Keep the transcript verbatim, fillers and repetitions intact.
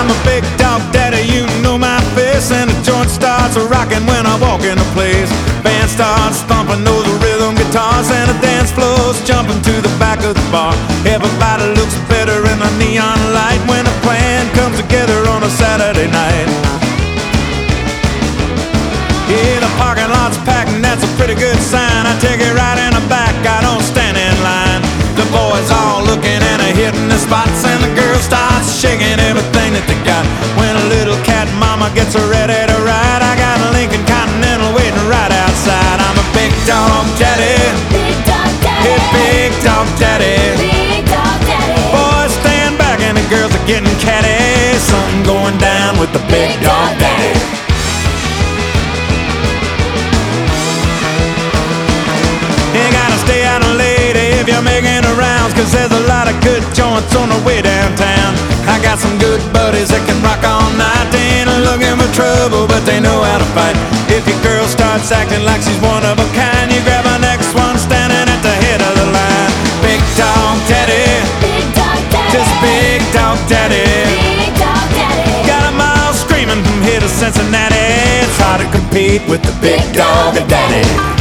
I'm a big dog daddy, you know my face, and the joint starts rocking when I walk into place. Band starts thumping those rhythm guitars, and the dance floor's jumping to the back of the bar. Everybody looks better in the neon light when a plan comes together on a Saturday night. Yeah, the parking lot's packed and that's a pretty good sign. I take it right in the back, I don't stand in line. The boys all looking and are hitting the spots, and the girls start shaking everything that they got. When a little cat mama gets ready to ride, I got a Lincoln Continental waiting right outside. I'm a big dog daddy, Big dog daddy, hey, big dog daddy. big dog daddy, Boys stand back and the girls are getting catty. Something going down with the big dog daddy. You gotta stay out late if you're making the rounds, 'cause there's a lot of good joints on the way downtown. I got some good buddies that can rock all night. They ain't looking for trouble, but they know how to fight. If your girl starts acting like she's one of a kind, you grab the next one standing at the head of the line. Big dog daddy, big dog daddy, just big dog daddy. big dog daddy, Got 'em all screaming from here to Cincinnati. It's hard to compete with the big dog daddy.